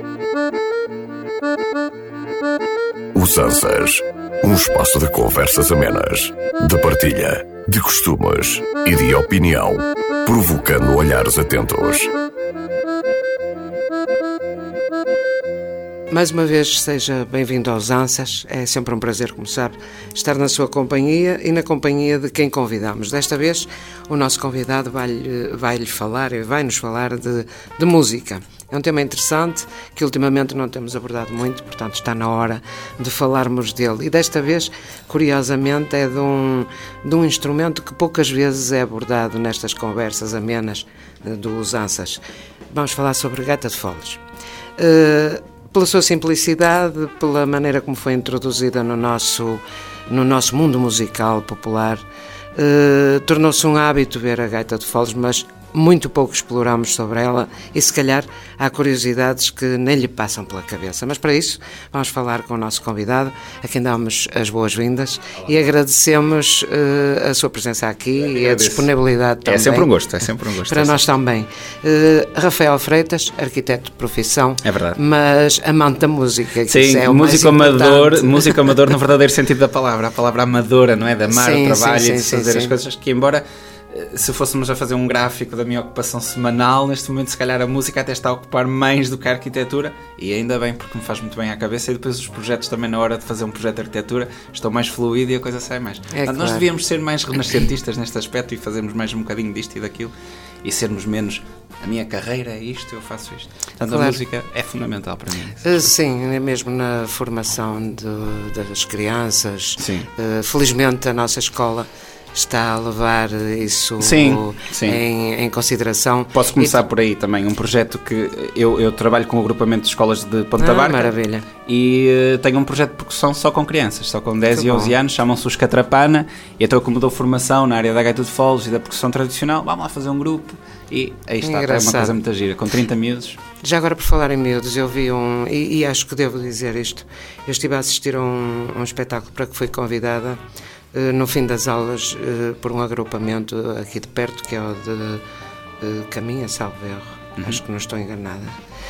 Os Ansas, um espaço de conversas amenas, de partilha, de costumes e de opinião, provocando olhares atentos. Mais uma vez, seja bem-vindo aos Ansas. É sempre um prazer, como sabe, estar na sua companhia e na companhia de quem convidamos. Desta vez, o nosso convidado vai-nos falar de música. É um tema interessante que ultimamente não temos abordado muito, portanto está na hora de falarmos dele. E desta vez, curiosamente, é de um instrumento que poucas vezes é abordado nestas conversas amenas dos Ansas. Vamos falar sobre gaita de foles. Pela sua simplicidade, pela maneira como foi introduzida no nosso mundo musical popular, tornou-se um hábito ver a gaita de foles, mas muito pouco exploramos sobre ela e se calhar há curiosidades que nem lhe passam pela cabeça. Mas para isso vamos falar com o nosso convidado, a quem damos as boas-vindas e agradecemos a sua presença aqui e a disponibilidade também. É sempre um gosto. Para nós também. Rafael Freitas, arquiteto de profissão. É verdade. Mas amante da música. Sim, é o músico amador no verdadeiro sentido da palavra. A palavra amadora, não é? De amar o trabalho e de fazer as coisas que, embora... Se fôssemos a fazer um gráfico da minha ocupação semanal, neste momento se calhar a música até está a ocupar mais do que a arquitetura, e ainda bem, porque me faz muito bem à cabeça, e depois os projetos também, na hora de fazer um projeto de arquitetura, estão mais fluidos e a coisa sai mais. Claro. Nós devíamos ser mais renascentistas neste aspecto e fazermos mais um bocadinho disto e daquilo, e sermos menos, a minha carreira é isto, eu faço isto. Portanto, claro. A música é fundamental para mim. Sim, mesmo na formação das crianças. Sim. Felizmente a nossa escola está a levar isso em consideração. Posso começar por aí também, um projeto que eu trabalho com o agrupamento de escolas de Ponta Barca. Maravilha. E tenho um projeto de percussão só com crianças, só com 10 e 11 anos, chamam-se os Catrapana, e então como dou formação na área da gaita de foles e da percussão tradicional, vamos lá fazer um grupo e aí está, é uma coisa muito gira, com 30 miúdos. Já agora, por falar em miúdos, eu vi e acho que devo dizer isto, eu estive a assistir a um espetáculo para que fui convidada no fim das aulas por um agrupamento aqui de perto, que é o de Caminha, salvo erro, acho que não estou enganada,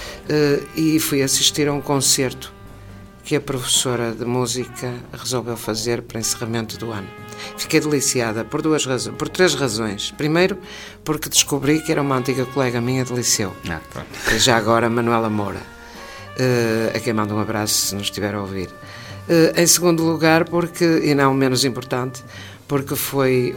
e fui assistir a um concerto que a professora de música resolveu fazer para encerramento do ano. Fiquei deliciada por 3 razões. Primeiro, porque descobri que era uma antiga colega minha de liceu, já agora Manuela Moura, a quem mando um abraço se nos estiver a ouvir. Em segundo lugar, porque, e não menos importante, porque foi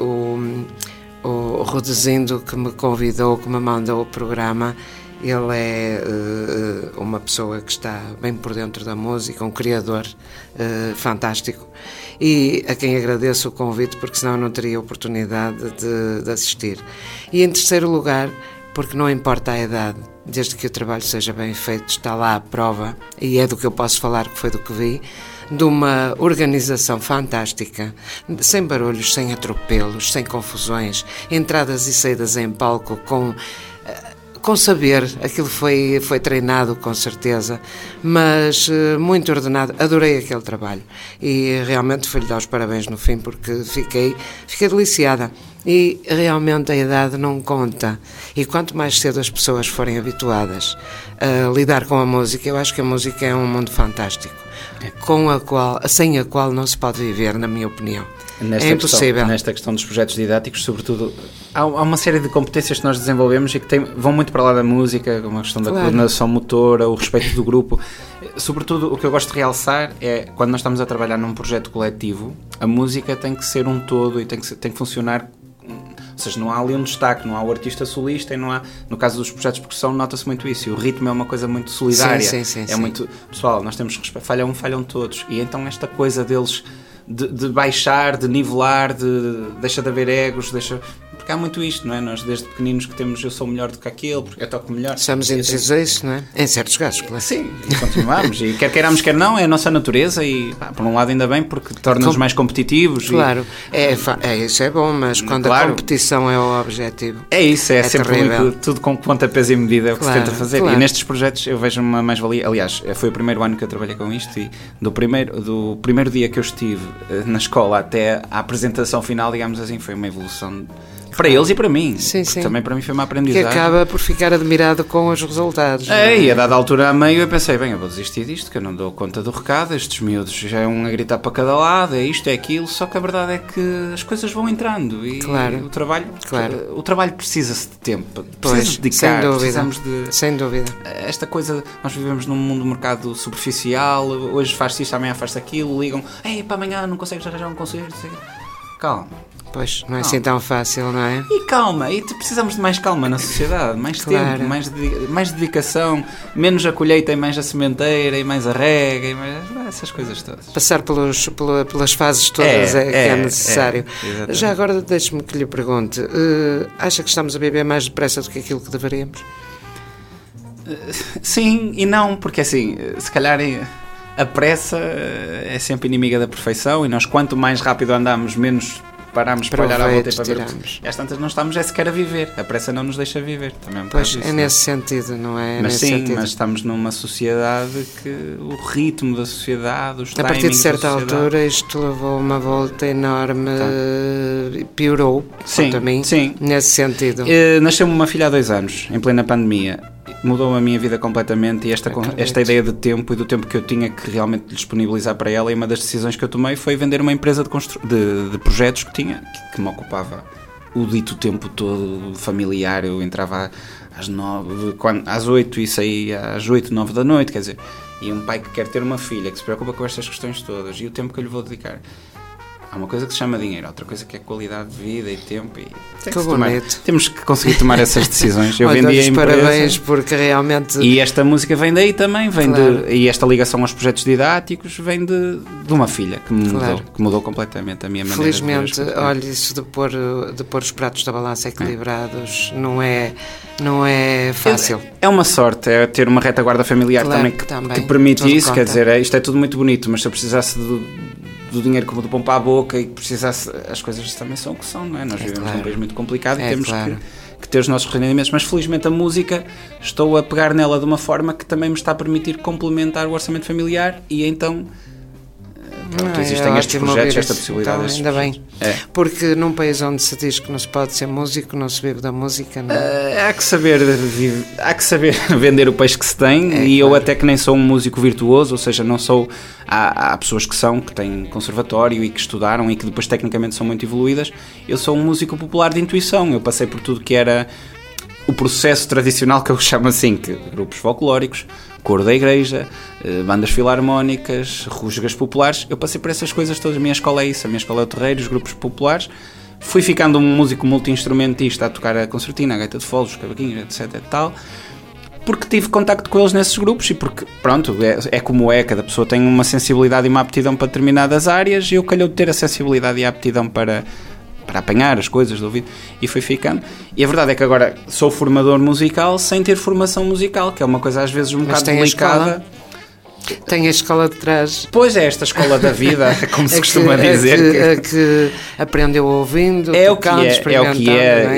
o Rodezindo que me convidou, que me mandou o programa. Ele é uma pessoa que está bem por dentro da música, um criador fantástico, e a quem agradeço o convite, porque senão eu não teria oportunidade de assistir. E em terceiro lugar, porque não importa a idade, desde que o trabalho seja bem feito, está lá a prova, e é do que eu posso falar, que foi do que vi, de uma organização fantástica, sem barulhos, sem atropelos, sem confusões, entradas e saídas em palco com saber, aquilo foi treinado com certeza, mas muito ordenado. Adorei aquele trabalho e realmente fui-lhe dar os parabéns no fim, porque fiquei deliciada. E realmente a idade não conta, e quanto mais cedo as pessoas forem habituadas a lidar com a música, eu acho que a música é um mundo fantástico, sem a qual não se pode viver, na minha opinião. É impossível. Nesta questão dos projetos didáticos, sobretudo, há uma série de competências que nós desenvolvemos e que vão muito para lá da música, como a questão da coordenação motora, o respeito do grupo. Sobretudo, o que eu gosto de realçar é, quando nós estamos a trabalhar num projeto coletivo, a música tem que ser um todo e tem que funcionar. Ou seja, não há ali um destaque, não há o artista solista e não há, no caso dos projetos de percussão, nota-se muito isso, e o ritmo é uma coisa muito solidária. Sim. Muito, pessoal, nós temos respeito, falham todos, e então esta coisa deles de baixar, de nivelar, deixa de haver egos, porque há muito isto, não é? Nós desde pequeninos que temos, eu sou melhor do que aquele, porque eu toco melhor. Estamos indecisos a isso, não é? Em certos casos, claro. Sim, e continuamos, e quer queiramos, quer não, é a nossa natureza, e por um lado ainda bem, porque torna-nos mais competitivos. Claro, isso é bom, mas quando a competição é o objetivo... É isso, é sempre muito, tudo com conta, peso e medida, é o que se tenta fazer. E nestes projetos eu vejo uma mais-valia. Aliás, foi o primeiro ano que eu trabalhei com isto, e do primeiro dia que eu estive na escola até à apresentação final, digamos assim, foi uma evolução Para eles e para mim. Sim. Também para mim foi uma aprendizagem. Que acaba por ficar admirado com os resultados. E a dada altura a meio eu pensei, eu vou desistir disto, que eu não dou conta do recado, estes miúdos já é um a gritar para cada lado, é isto, é aquilo, só que a verdade é que as coisas vão entrando e o trabalho precisa-se de tempo, precisa-se dedicar, precisamos de... Sem dúvida. Esta coisa, nós vivemos num mundo de mercado superficial, hoje faz-se isto, amanhã faz-se aquilo, ligam, para amanhã não consegues arranjar um concerto, calma. Pois, não é assim tão fácil, não é? E calma, precisamos de mais calma na sociedade, mais tempo, mais dedicação, menos a colheita e mais a sementeira e mais a rega, e mais essas coisas todas. Passar pelas fases todas que é necessário. Já agora deixe-me que lhe pergunte, acha que estamos a viver mais depressa do que aquilo que deveríamos? Sim e não, porque assim, se calhar... A pressa é sempre inimiga da perfeição e nós quanto mais rápido andamos, menos paramos para olhar à volta e para ver. E às tantas não estamos sequer a viver. A pressa não nos deixa viver. Também pois é nesse sentido, não é? Mas mas estamos numa sociedade que o ritmo da sociedade, os timings a partir de certa altura isto levou uma volta enorme, piorou quanto a mim, nesse sentido. Nasceu-me uma filha há 2 anos, em plena pandemia. Mudou a minha vida completamente e esta ideia de tempo e do tempo que eu tinha que realmente disponibilizar para ela, e uma das decisões que eu tomei foi vender uma empresa de projetos que tinha, que me ocupava o dito tempo todo familiar. Eu entrava às 9, às 8 e saía às 8, 9 da noite, quer dizer, e um pai que quer ter uma filha, que se preocupa com estas questões todas, e o tempo que eu lhe vou dedicar. Há uma coisa que se chama dinheiro, outra coisa que é qualidade de vida e tempo, e temos que conseguir tomar essas decisões. Eu vendi a empresa, parabéns, porque realmente... E esta música vem daí também, e esta ligação aos projetos didáticos vem de uma filha que mudou completamente a minha maneira de ver. Felizmente, olha, isso de pôr os pratos da balança equilibrados não é fácil. É uma sorte, é ter uma retaguarda familiar também que permite isso, quer dizer, isto é tudo muito bonito, mas se eu precisasse do dinheiro como do pão para a boca e que precisasse, as coisas também são o que são, não é? Nós vivemos num país muito complicado e temos que ter os nossos rendimentos, mas felizmente a música estou a pegar nela de uma forma que também me está a permitir complementar o orçamento familiar, e então existem estes projetos, esta possibilidade. Então, ainda bem, porque num país onde se diz que não se pode ser músico, não se vive da música, não é? Há que saber vender o peixe que se tem, eu até que nem sou um músico virtuoso, ou seja, não sou... Há pessoas que têm conservatório e que estudaram e que depois tecnicamente são muito evoluídas. Eu sou um músico popular de intuição, eu passei por tudo que era o processo tradicional, que eu chamo assim, que grupos folclóricos, coro da igreja, bandas filarmónicas, rusgas populares. Eu passei por essas coisas todas. A minha escola é isso, a minha escola é o terreiro, os grupos populares. Fui ficando um músico multi-instrumentista a tocar a concertina, a gaita de foles, os cavaquinhos, etc. e tal, porque tive contacto com eles nesses grupos, e porque, pronto, é como cada pessoa tem uma sensibilidade e uma aptidão para determinadas áreas, e eu calhou de ter a sensibilidade e a aptidão para apanhar as coisas do ouvido, e fui ficando. E a verdade é que agora sou formador musical sem ter formação musical, que é uma coisa às vezes um bocado delicada. Tem a escola de trás. Pois é, esta escola da vida, como se costuma dizer. Que aprendeu ouvindo, tocando, experimentando,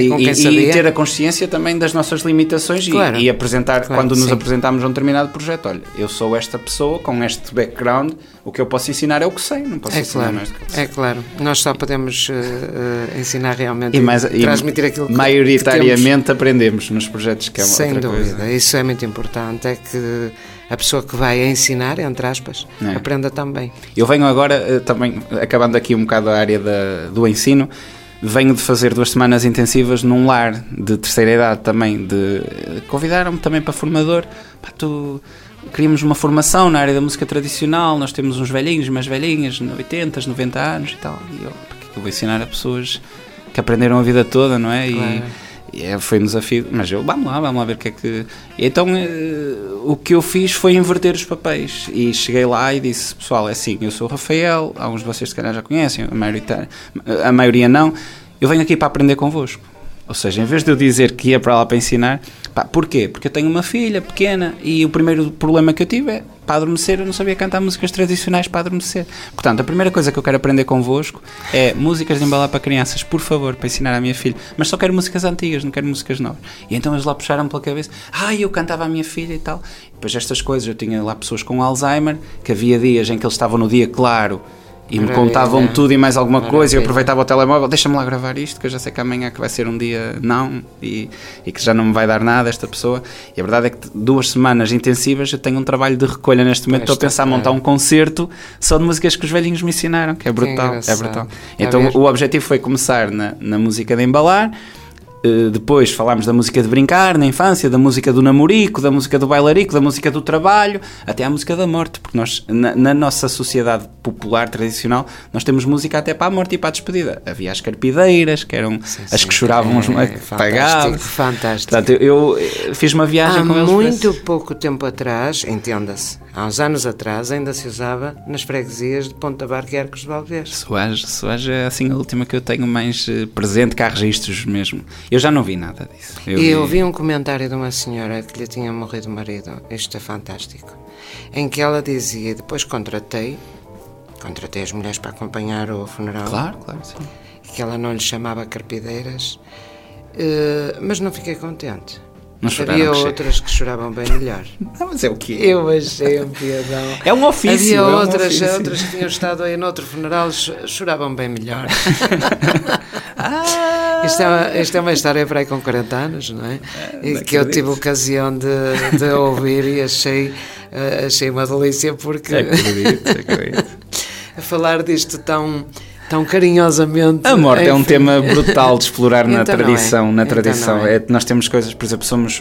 e ter a consciência também das nossas limitações, e apresentar, quando nos apresentarmos a um determinado projeto, olha, eu sou esta pessoa, com este background, o que eu posso ensinar é o que sei, não posso ensinar mais do que sei. É claro, nós só podemos ensinar realmente e transmitir aquilo que maioritariamente que aprendemos nos projetos, que é uma sem outra dúvida, coisa. Isso é muito importante, é que a pessoa que vai ensinar, entre aspas, aprenda também. Eu venho agora, também, acabando aqui um bocado a área do ensino, venho de fazer 2 semanas intensivas num lar de terceira idade também, convidaram-me também para formador. Queríamos uma formação na área da música tradicional, nós temos uns velhinhos, umas velhinhas, 80, 90 anos e tal, e porque eu vou ensinar a pessoas que aprenderam a vida toda, não é? Claro. E foi um desafio, mas vamos lá ver o que é que... Então o que eu fiz foi inverter os papéis, e cheguei lá e disse, pessoal, é assim, eu sou o Rafael, alguns de vocês se calhar já conhecem, a maioria não, eu venho aqui para aprender convosco. Ou seja, em vez de eu dizer que ia para lá para ensinar, porquê? Porque eu tenho uma filha pequena e o primeiro problema que eu tive é para adormecer, eu não sabia cantar músicas tradicionais para adormecer. Portanto, a primeira coisa que eu quero aprender convosco é músicas de embalar para crianças, por favor, para ensinar à minha filha. Mas só quero músicas antigas, não quero músicas novas. E então eles lá puxaram pela cabeça, eu cantava à minha filha e tal. E depois estas coisas, eu tinha lá pessoas com Alzheimer, que havia dias em que eles estavam no dia claro E me contavam tudo e mais alguma coisa, e eu aproveitava o telemóvel, deixa-me lá gravar isto, que eu já sei que amanhã que vai ser um dia não, e que já não me vai dar nada esta pessoa. E a verdade é que 2 semanas intensivas eu tenho um trabalho de recolha neste momento, estou a pensar em montar um concerto só de músicas que os velhinhos me ensinaram, que é brutal, é brutal. Então o objetivo foi começar na música de embalar. Depois falámos da música de brincar na infância, da música do namorico, da música do bailarico, da música do trabalho, até à música da morte, porque nós, na nossa sociedade popular, tradicional, nós temos música até para a morte e para a despedida. Havia as carpideiras, que eram as que choravam, os pagavam. Fantástico. Portanto, eu fiz uma viagem com eles. Há muito pouco tempo atrás, entenda-se, há uns anos atrás, ainda se usava nas freguesias de Ponta Barca e Arcos de Valdez. Soares é assim a última que eu tenho mais presente, que há registros mesmo. Eu já não vi nada disso. Eu vi um comentário de uma senhora que lhe tinha morrido o marido, isto é fantástico, em que ela dizia, depois contratei as mulheres para acompanhar o funeral. Claro, sim. Que ela não lhe chamava carpideiras, mas não fiquei contente. Havia outras que choravam bem melhor. Não, mas é o quê? Eu achei um piadão. É um ofício. Havia outras que tinham estado aí noutro funeral, choravam bem melhor. Isto é uma história para aí com 40 anos, não é? E que eu tive ocasião de ouvir e achei uma delícia, porque acredito. A falar disto tão carinhosamente. A morte é um tema brutal de explorar na então tradição. Então nós temos coisas, por exemplo, somos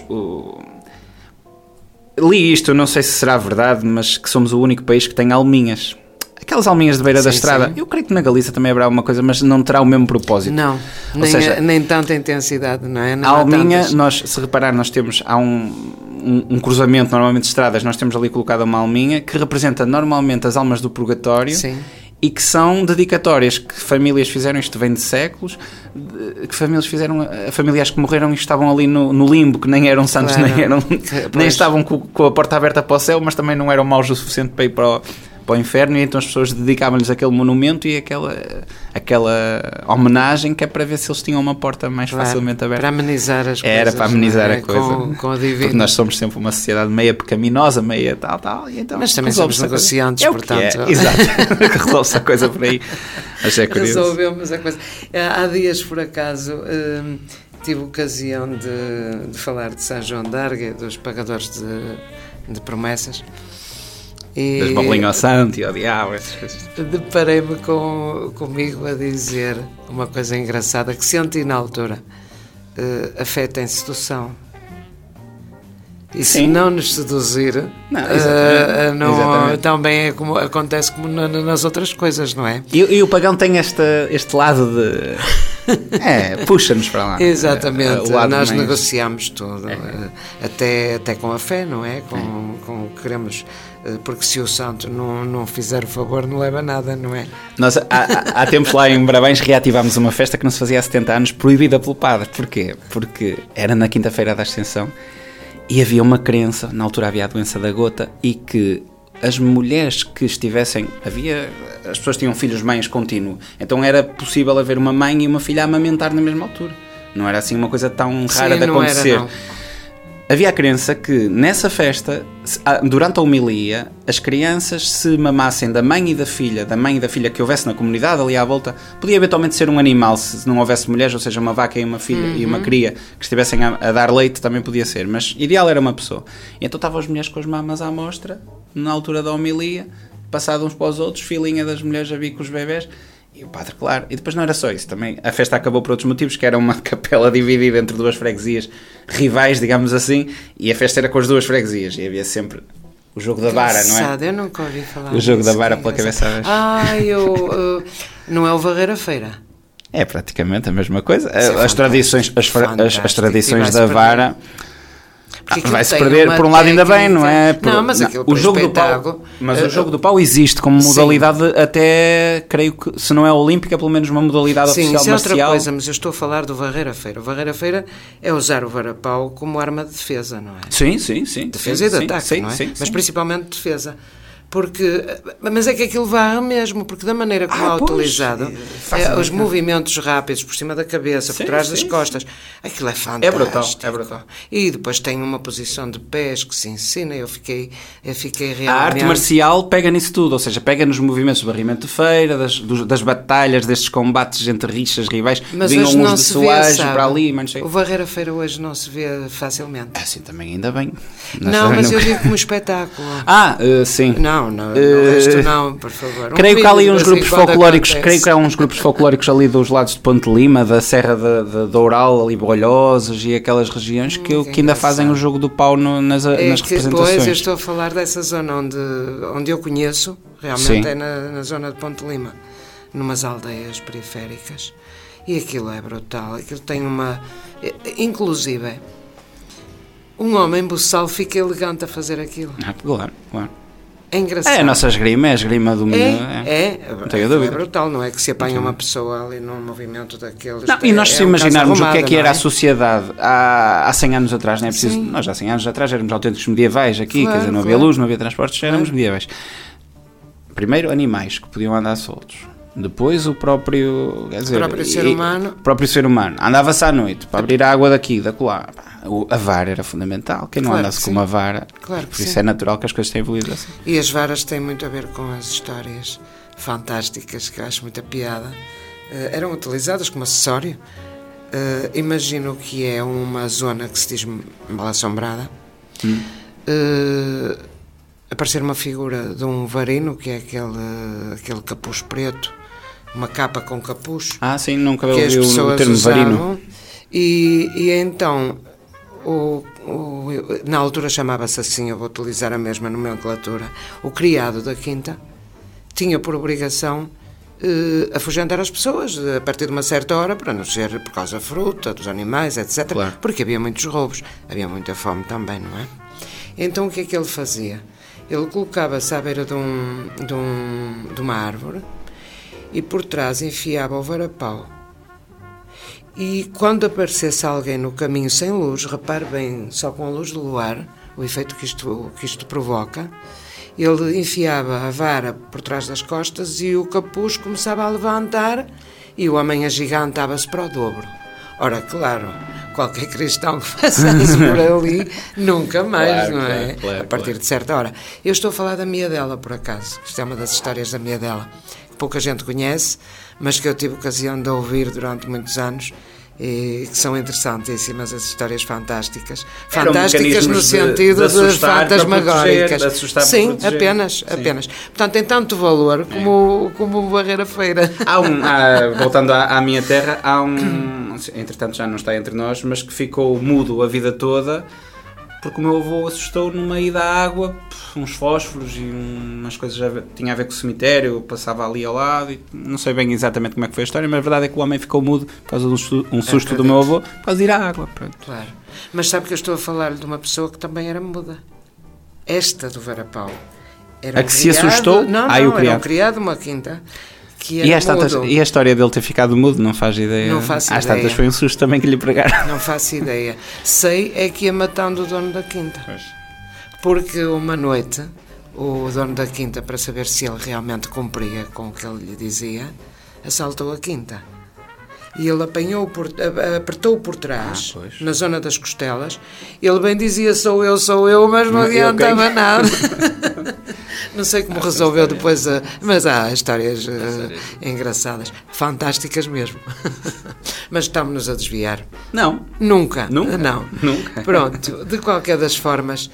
li isto, não sei se será verdade, mas que somos o único país que tem alminhas. Aquelas alminhas de beira da estrada. Sim. Eu creio que na Galiza também haverá alguma coisa, mas não terá o mesmo propósito. Não, nem tanta intensidade, não é? Não a alminha, nós, se reparar, há um cruzamento normalmente de estradas, nós temos ali colocada uma alminha que representa normalmente as almas do purgatório. Sim. E que são dedicatórias que famílias fizeram, isto vem de séculos, que famílias fizeram a familiares que morreram e estavam ali no limbo, que nem eram santos, claro. nem estavam com a porta aberta para o céu, mas também não eram maus o suficiente para ir para o inferno, e então as pessoas dedicavam-lhes aquele monumento e aquela homenagem, que é para ver se eles tinham uma porta mais facilmente aberta. Para amenizar as coisas. Era para amenizar a coisa. Com a divina. Porque nós somos sempre uma sociedade meia pecaminosa, meia tal, e então... Mas também somos negociantes, portanto... Exato. Resolve-se a coisa por aí. Mas é curioso. Resolvemos a coisa. Há dias, por acaso... tive ocasião de falar de São João d'Arga, dos pagadores de promessas. Das bolinhas ao santo e ao diabo, essas coisas. Deparei-me comigo a dizer uma coisa engraçada que senti na altura. A fé tem sedução. E se não nos seduzir, também é como acontece como nas outras coisas, não é? E o pagão tem este lado de... puxa-nos para lá. Exatamente, nós negociamos tudo, até com a fé, não é? Com o que queremos, porque se o santo não fizer o favor, não leva nada, não é? Nós, há tempos lá em Brabães, reativámos uma festa que não se fazia há 70 anos, proibida pelo padre. Porquê? Porque era na quinta-feira da Ascensão e havia uma crença, na altura havia a doença da gota, e que as mulheres que estivessem... As pessoas tinham filhos-mães contínuo, então era possível haver uma mãe e uma filha a amamentar na mesma altura. Não era assim uma coisa tão rara de acontecer. Havia a crença que nessa festa, durante a homilia, as crianças se mamassem da mãe e da filha que houvesse na comunidade ali à volta. Podia eventualmente ser um animal, se não houvesse mulheres, ou seja, uma vaca e uma filha e uma cria que estivessem a dar leite, também podia ser, mas ideal era uma pessoa. E então estavam as mulheres com as mamas à mostra, na altura da homilia, passados uns para os outros, filinha das mulheres a vir com os bebés. E o padre, claro, e depois não era só isso, também a festa acabou por outros motivos, que era uma capela dividida entre 2 freguesias rivais, digamos assim, e a festa era com as 2 freguesias, e havia sempre o jogo da vara, não é? Eu nunca ouvi falar o jogo da vara pela cabeça. Não é o varrer a feira? É praticamente a mesma coisa. As tradições da vara... vai-se perder, por um lado ainda bem, não é? O jogo do pau existe como modalidade, até creio que, se não é olímpica, pelo menos uma modalidade oficial marcial. Sim, isso é outra coisa, mas eu estou a falar do varrer a feira. O varrer a feira é usar o varapau como arma de defesa, não é? Sim. Defesa e de ataque, não é? Mas principalmente defesa. Mas é que aquilo varre mesmo, porque da maneira como é utilizado, os movimentos rápidos por cima da cabeça, por trás das costas, aquilo é fantástico. É brutal. E depois tem uma posição de pés que se ensina, eu fiquei realmente... A arte marcial pega nisso tudo, ou seja, pega nos movimentos do barrimento de feira, das batalhas, destes combates entre rixas rivais, vinham uns de Soares para ali, mas o Barreira Feira hoje não se vê facilmente. Assim também, ainda bem. Não, mas eu digo como espetáculo. Sim. Não, o resto não, por favor. Creio que há ali uns grupos folclóricos, creio que há uns grupos folclóricos ali dos lados de Ponte Lima, da Serra da Oural, ali Bolhosas e aquelas regiões que ainda fazem o jogo do pau nas representações. Pois, eu estou a falar dessa zona onde eu conheço, realmente é na zona de Ponte Lima, numas aldeias periféricas. E aquilo é brutal, aquilo tem uma... Inclusive, um homem buçal fica elegante a fazer aquilo. Claro. É engraçado. É a nossa esgrima, é a esgrima do mundo. Não tenho dúvida. É brutal, não é que se apanha uma pessoa ali num movimento daqueles... Não, e nós se imaginarmos o que era a sociedade há 100 anos atrás, não é preciso... Sim. Nós há 100 anos atrás éramos autênticos medievais aqui, quer dizer, não havia luz, não havia transportes, éramos medievais. Primeiro, animais que podiam andar soltos. Depois o próprio ser humano andava-se à noite para abrir a água daqui, da colar. A vara era fundamental. Quem não andasse com uma vara, por isso é natural que as coisas tenham evoluído assim. E as varas têm muito a ver com as histórias fantásticas que eu acho muita piada. Eram utilizadas como acessório. Imagino que é uma zona que se diz mal assombrada. Aparecer uma figura de um varino, que é aquele capuz preto, uma capa com capuz. Sim, nunca ouvi o termo varino. E então, na altura chamava-se assim, eu vou utilizar a mesma nomenclatura, o criado da quinta tinha por obrigação afugentar as pessoas a partir de uma certa hora, para não ser por causa da fruta, dos animais, etc. Claro. Porque havia muitos roubos, havia muita fome também, não é? Então o que é que ele fazia? Ele colocava-se à beira de uma árvore e por trás enfiava o varapau. E quando aparecesse alguém no caminho sem luz, repare bem, só com a luz do luar, o efeito que isto provoca, ele enfiava a vara por trás das costas e o capuz começava a levantar e o homem agigantava-se para o dobro. Ora, claro, qualquer cristão que passasse por ali, nunca mais, não é? Claro, a partir de certa hora. Eu estou a falar da Miadela, por acaso. Isto é uma das histórias da Miadela, que pouca gente conhece, mas que eu tive ocasião de ouvir durante muitos anos e que são interessantíssimas, as histórias fantásticas. Fantásticas no sentido de fantasmagóricas. Sim, apenas. Portanto, tem tanto valor como o Barreira Feira. Voltando à minha terra, há entretanto já não está entre nós, mas que ficou mudo a vida toda porque o meu avô assustou no meio da água, uns fósforos e umas coisas tinha a ver com o cemitério, passava ali ao lado e não sei bem exatamente como é que foi a história, mas a verdade é que o homem ficou mudo por causa de um susto do meu avô, por causa de ir à água. Pronto. Claro, mas sabe que eu estou a falar de uma pessoa que também era muda. Esta do varapau era que se assustou? Era um criado de uma quinta. E a história dele ter ficado mudo, não faz ideia. Não faço ideia. Às tantas foi um susto também que lhe pregaram. Não faço ideia. Sei é que ia matando o dono da quinta. Pois. Porque uma noite, o dono da quinta, para saber se ele realmente cumpria com o que ele lhe dizia, assaltou a quinta. E ele apertou por trás, na zona das costelas. Ele bem dizia, sou eu, mas não adiantava nada. Não sei como resolveu depois, mas há histórias engraçadas, fantásticas mesmo. Mas estamos-nos a desviar. Não. Nunca. Não. Nunca. Pronto, de qualquer das formas,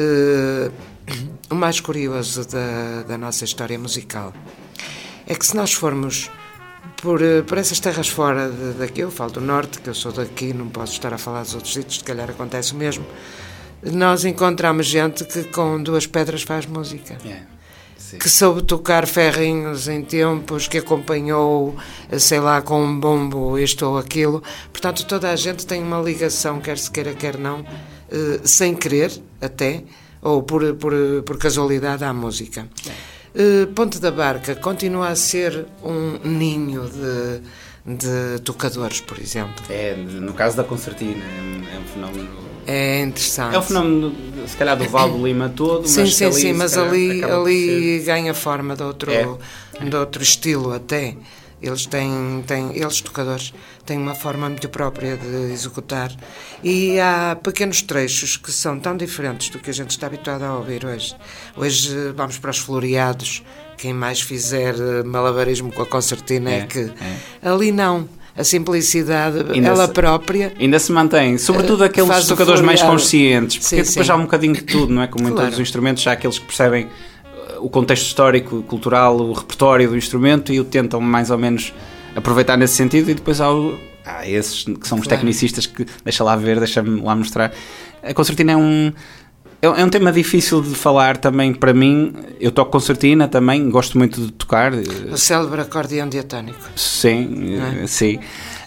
o mais curioso da nossa história musical é que se nós formos por essas terras fora daqui, eu falo do norte, que eu sou daqui, não posso estar a falar dos outros sítios, se calhar acontece o mesmo, nós encontramos gente que com 2 pedras faz música. Que soube tocar ferrinhos em tempos, que acompanhou, sei lá, com um bombo isto ou aquilo. Portanto, toda a gente tem uma ligação, quer se queira, quer não, sem querer até, ou por casualidade à música. Ponte da Barca continua a ser um ninho de tocadores, por exemplo. No caso da concertina, é um fenómeno... É interessante. É um fenómeno, se calhar, do Val do Lima todo, mas ali ganha forma de outro estilo até. Eles eles tocadores, têm uma forma muito própria de executar. E há pequenos trechos que são tão diferentes do que a gente está habituado a ouvir hoje. Hoje vamos para os floreados. Quem mais fizer malabarismo com a concertina ali não. A simplicidade, ela própria... Ainda se mantém, sobretudo aqueles tocadores mais conscientes, porque depois há um bocadinho de tudo, não é? Como em todos os instrumentos, já há aqueles que percebem o contexto histórico, cultural, o repertório do instrumento e o tentam mais ou menos aproveitar nesse sentido, e depois há esses que são os tecnicistas que, deixa-me lá mostrar. A concertina é um tema difícil de falar também para mim. Eu toco concertina também, gosto muito de tocar. O célebre acordeão diatónico. Sim, sim.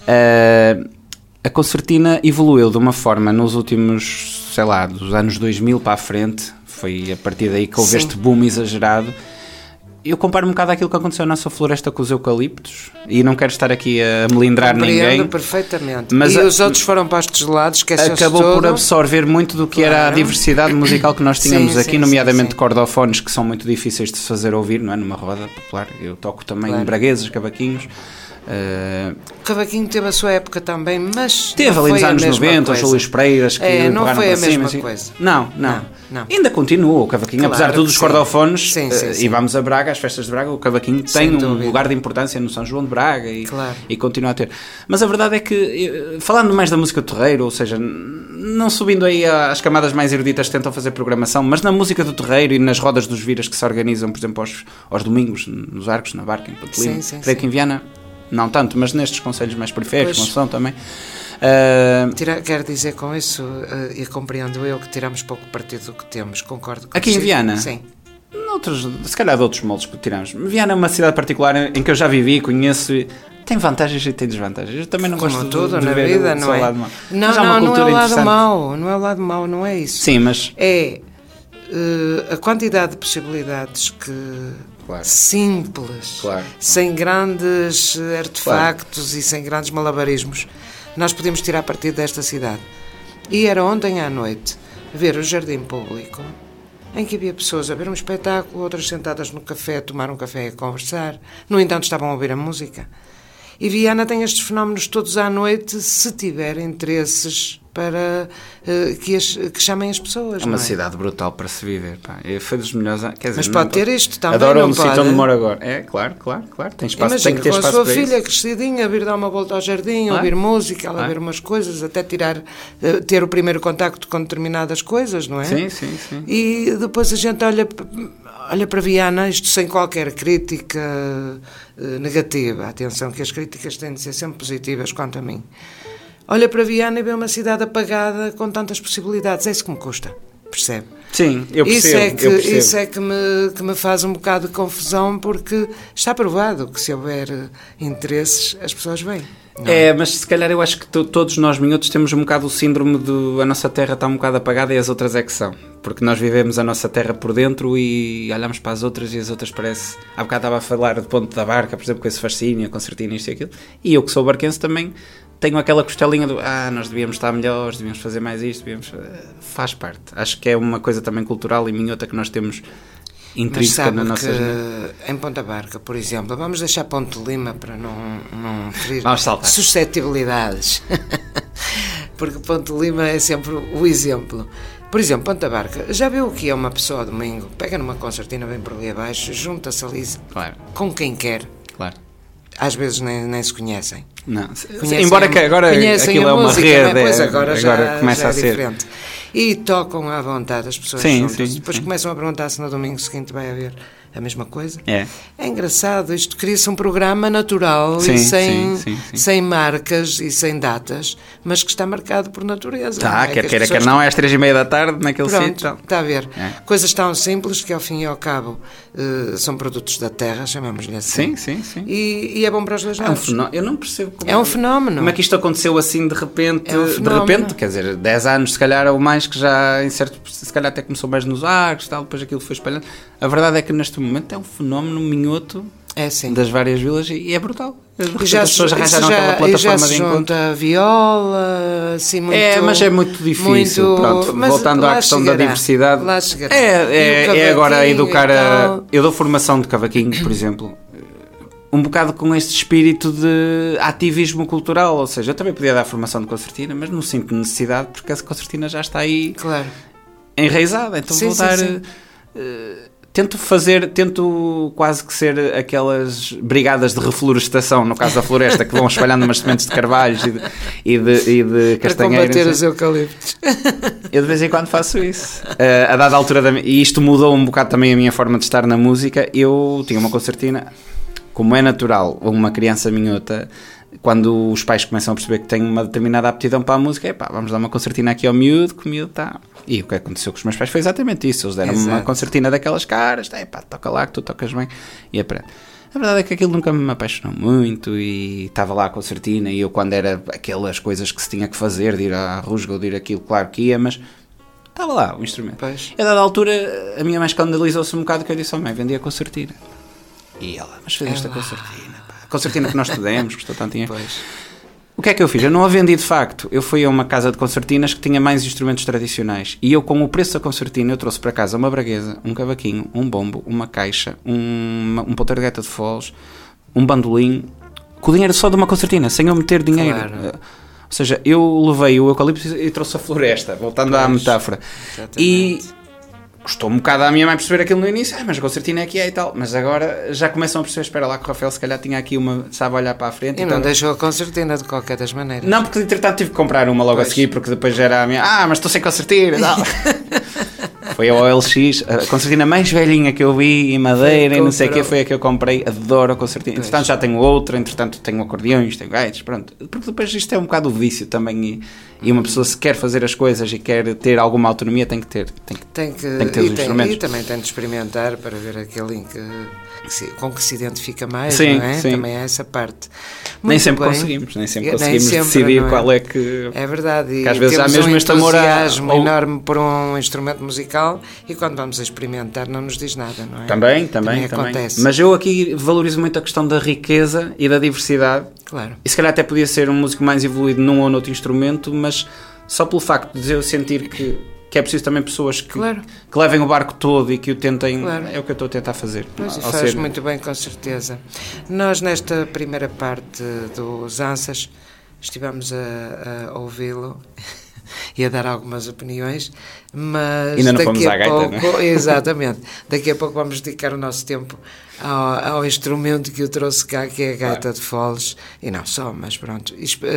A concertina evoluiu de uma forma nos últimos, dos anos 2000 para a frente. Foi a partir daí que houve este boom exagerado. Eu comparo um bocado àquilo que aconteceu na nossa floresta com os eucaliptos, e não quero estar aqui a melindrar ninguém. Compreendo perfeitamente. Mas os outros foram pastos gelados, acabou por absorver muito do que era a diversidade musical que nós tínhamos aqui, nomeadamente cordofones, que são muito difíceis de se fazer ouvir, não é? Numa roda popular. Eu toco também braguesas, cavaquinhos. O cavaquinho teve a sua época também, mas teve ali nos anos 90, os Luís Pereiras que não foi a mesma coisa. Não. Ainda continua o cavaquinho, apesar de todos os cordofones. E vamos a Braga, às festas de Braga, o cavaquinho tem um lugar de importância no São João de Braga e continua a ter. Mas a verdade é que, falando mais da música do terreiro, ou seja, não subindo aí às camadas mais eruditas que tentam fazer programação, mas na música do terreiro e nas rodas dos viras que se organizam, por exemplo, aos domingos, nos Arcos, na Barca, em Patelino, creio que em Viana não tanto, mas nestes concelhos mais periféricos, como são também. Quero dizer com isso, e compreendo eu, que tiramos pouco partido do que temos, concordo com aqui em Viana? Sim. Se calhar de outros moldes que tiramos. Viana é uma cidade particular em que eu já vivi, conheço, tem vantagens e tem desvantagens. Eu também não gosto tudo de na ver vida, não é? Lado mau. Não é o lado mau, não é o lado mau, não é isso. Sim, mas... É a quantidade de possibilidades que... simples, sem grandes artefactos e sem grandes malabarismos, nós podemos tirar partido desta cidade. E era ontem à noite ver o jardim público, em que havia pessoas a ver um espetáculo, outras sentadas no café a tomar um café e a conversar. No entanto, estavam a ouvir a música. E Viana tem estes fenómenos todos à noite, se tiver interesses para que chamem as pessoas. É uma cidade brutal para se viver. Pá. Foi dos melhores. Quer dizer, mas pode ter isto também. Adoro não onde pode. Sítio onde moro agora. Claro. Tem espaço. Imagina, tem que ter com espaço a sua para filha isso. crescidinha, vir dar uma volta ao jardim, ouvir música, ela ver umas coisas, até ter o primeiro contacto com determinadas coisas, não é? Sim. E depois a gente olha para Viana, isto sem qualquer crítica negativa. Atenção, que as críticas têm de ser sempre positivas quanto a mim. Olha para Viana e vê uma cidade apagada com tantas possibilidades. É isso que me custa, percebe? Sim, eu percebo. Isso é que me faz um bocado de confusão, porque está provado que se houver interesses, as pessoas vêm. Mas se calhar eu acho que todos nós minhotos temos um bocado o síndrome de a nossa terra está um bocado apagada e as outras é que são. Porque nós vivemos a nossa terra por dentro e olhamos para as outras e as outras parece... Há bocado estava a falar do Ponto da Barca, por exemplo, com esse fascínio, a concertina, isto e aquilo. E eu que sou barquense também tenho aquela costelinha do nós devíamos estar melhores, devíamos fazer mais isto, faz parte. Acho que é uma coisa também cultural e minhota que nós temos intrínseca na nossa gente. Em Ponta Barca, por exemplo, vamos deixar Ponte Lima para não ferir suscetibilidades. Porque Ponte Lima é sempre o exemplo. Por exemplo, Ponta Barca, já viu o que é uma pessoa domingo? Pega numa concertina, vem por ali abaixo, junta-se ali com quem quer. Claro. Às vezes nem se conhecem. Não. Embora que agora aquilo é uma rede, pois agora já começa a ser diferente. E tocam à vontade as pessoas juntas. Depois começam a perguntar se no domingo seguinte vai haver a mesma coisa. É engraçado, isto cria-se um programa natural e sem marcas e sem datas, mas que está marcado por natureza. Quer não, é às 3:30 da tarde naquele sítio. Está a ver. Coisas tão simples que ao fim e ao cabo são produtos da terra, chamamos-lhe assim. Sim. E é bom para os dois lados. Eu não percebo como é um fenómeno. Como é que isto aconteceu assim de repente? De repente, quer dizer, 10 anos se calhar ou mais, que já em certo, se calhar até começou mais nos arcos, tal, depois aquilo foi espalhando. A verdade é que neste momento é um fenómeno minhoto. das várias vilas e é brutal. As pessoas arranjaram aquela plataforma de encontro. A viola, assim, muito... mas é muito difícil. Pronto, voltando à questão da diversidade. Lá chegará. É agora educar eu dou formação de cavaquinho, por exemplo, um bocado com este espírito de ativismo cultural, ou seja, eu também podia dar formação de concertina, mas não sinto necessidade porque a concertina já está aí enraizada, então vou dar... Tento quase que ser aquelas brigadas de reflorestação, no caso da floresta, que vão espalhando umas sementes de carvalhos e de castanheiros. Para combater os eucaliptos. Eu de vez em quando faço isso. A dada altura, e isto mudou um bocado também a minha forma de estar na música, eu tinha uma concertina, como é natural, uma criança minhota, quando os pais começam a perceber que têm uma determinada aptidão para a música, vamos dar uma concertina aqui ao miúdo, que o miúdo está... E o que aconteceu com os meus pais foi exatamente isso. Eles deram-me uma concertina daquelas caras, toca lá que tu tocas bem, e aprende. A verdade é que aquilo nunca me apaixonou muito e estava lá a concertina e eu, quando era aquelas coisas que se tinha que fazer, de ir à rusga ou de ir aquilo, claro que ia, mas estava lá o instrumento. E a dada altura a minha mãe escandalizou-se um bocado, que eu disse, mãe, vendi a concertina. E ela, mas fez esta concertina, a concertina que nós estudamos, custou tanto dinheiro. O que é que eu fiz? Eu não a vendi de facto. Eu fui a uma casa de concertinas que tinha mais instrumentos tradicionais. E eu, com o preço da concertina, eu trouxe para casa uma braguesa, um cavaquinho, um bombo, uma caixa, um ponteiro de gaita de foles, um bandolim, com o dinheiro só de uma concertina, sem eu meter dinheiro. Claro. Ou seja, eu levei o eucalipto e trouxe a floresta, voltando à metáfora. Exatamente. E custou um bocado à minha mãe perceber aquilo no início, mas a concertina é que é e tal, mas agora já começam a perceber, espera lá que o Rafael se calhar tinha aqui uma, sabe olhar para a frente. E não deixou a concertina de qualquer das maneiras. Não, porque entretanto tive que comprar uma logo a seguir, porque depois já era a minha, mas estou sem concertina e tal. Foi a OLX, a concertina mais velhinha que eu vi em madeira e não sei o que, foi a que eu comprei, adoro a concertina. Entretanto já tenho outra, entretanto tenho acordeões, tenho gaitas, pronto. Porque depois isto é um bocado o vício também e uma pessoa, se quer fazer as coisas e quer ter alguma autonomia, tem que ter os instrumentos. E também tem de experimentar para ver aquele com que se identifica mais, sim, não é? Sim. Também há essa parte. Nem sempre conseguimos decidir qual é que... É verdade, e que às vezes há mesmo este amor enorme por um instrumento musical e quando vamos a experimentar não nos diz nada, não é? Também acontece. Mas eu aqui valorizo muito a questão da riqueza e da diversidade. Claro. E se calhar até podia ser um músico mais evoluído num ou noutro instrumento, mas só pelo facto de eu sentir que é preciso também pessoas que levem o barco todo e que o tentem, é o que eu estou a tentar fazer. Pois, faz muito bem, com certeza. Nós, nesta primeira parte dos Ansas, estivemos a ouvi-lo e a dar algumas opiniões, mas ainda não fomos à gaita, não é? Exatamente. Daqui a pouco vamos dedicar o nosso tempo ao instrumento que o trouxe cá, que é a gaita de foles, e não só, mas pronto,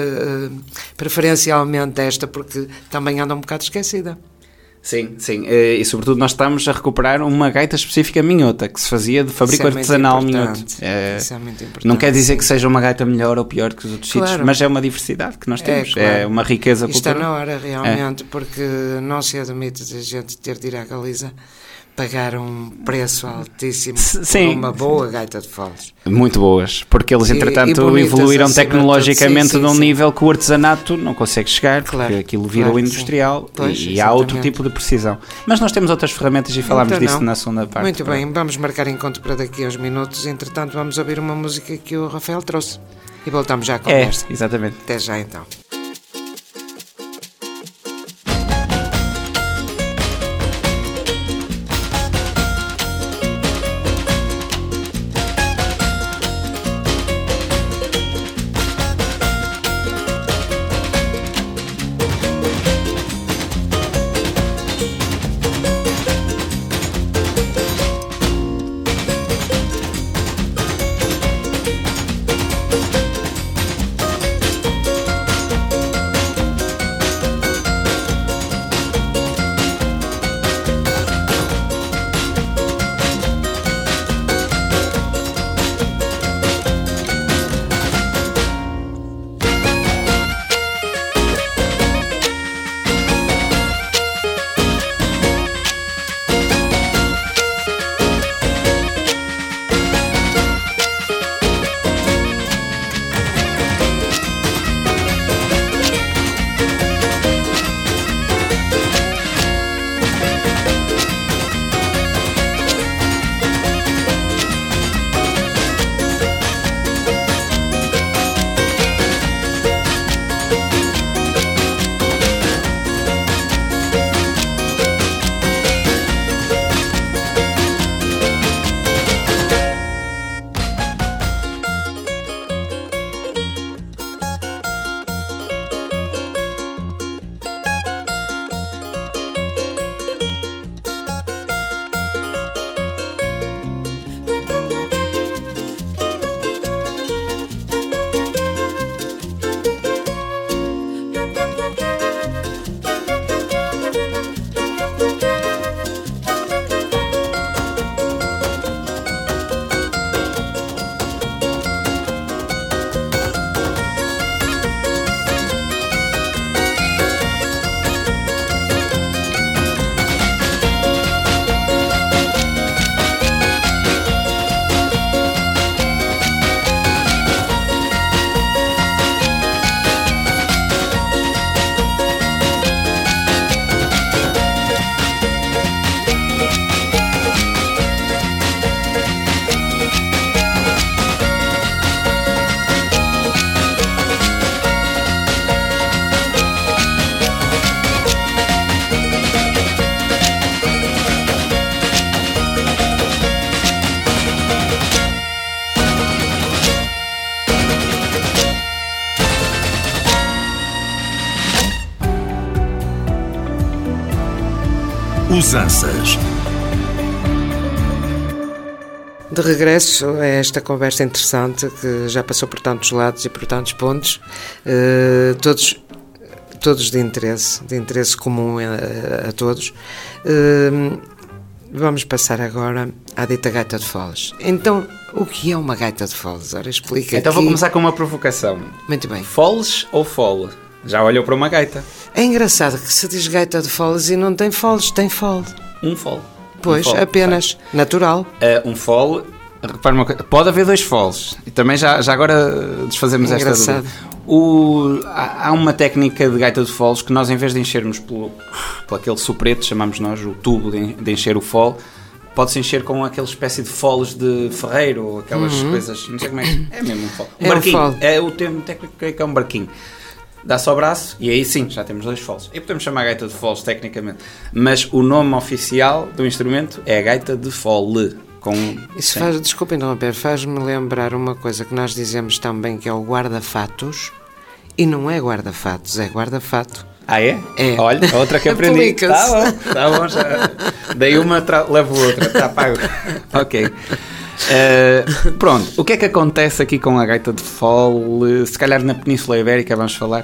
preferencialmente esta, porque também anda um bocado esquecida. Sim, e sobretudo nós estamos a recuperar uma gaita específica minhota, que se fazia de fabrico artesanal minhoto. Isso é muito importante. Não quer dizer que seja uma gaita melhor ou pior que os outros sítios, mas é uma diversidade que nós temos, é uma riqueza cultural. Está na hora realmente, porque não se admite a gente ter de ir à Galiza pagar um preço altíssimo por uma boa gaita de foles. Muito boas, porque eles entretanto evoluíram tecnologicamente de um nível que o artesanato não consegue chegar, porque aquilo virou industrial e há outro tipo de precisão. Mas nós temos outras ferramentas e falámos disso na segunda parte. Muito bem, vamos marcar encontro para daqui a uns minutos, entretanto vamos ouvir uma música que o Rafael trouxe e voltamos já à conversa. Exatamente. Até já então. Usanças. De regresso a esta conversa interessante que já passou por tantos lados e por tantos pontos, todos de interesse comum a todos. Vamos passar agora à dita gaita de foles. Então, o que é uma gaita de foles? Ora, explica. Então vou começar com uma provocação. Muito bem. Foles ou fole? Já olhou para uma gaita? É engraçado que se diz gaita de foles e não tem foles, tem fole. Um fole. Pois, um fole, apenas. Sabe? Natural. Um fole, repare uma coisa, pode haver 2 foles. E também já agora desfazemos esta dúvida. Há uma técnica de gaita de foles que nós, em vez de enchermos por aquele soprete, chamamos nós o tubo de encher o fole, pode-se encher com aquela espécie de foles de ferreiro ou aquelas coisas, não sei como é que é mesmo um fole. Um barquinho. Um fole. É o termo técnico que é um barquinho. Dá-se ao braço e aí sim, já temos 2 foles. E podemos chamar a gaita de foles tecnicamente. Mas o nome oficial do instrumento é a gaita de fole. Isso desculpa interromper, faz-me lembrar uma coisa que nós dizemos também, que é o guarda-fatos, e não é guarda-fatos, é guarda-fato. Ah, é? É. Olha, outra que aprendi. Tá bom, já. Dei uma, levo outra, está pago. Ok. Pronto, o que é que acontece aqui com a gaita de fole? Se calhar na Península Ibérica vamos falar.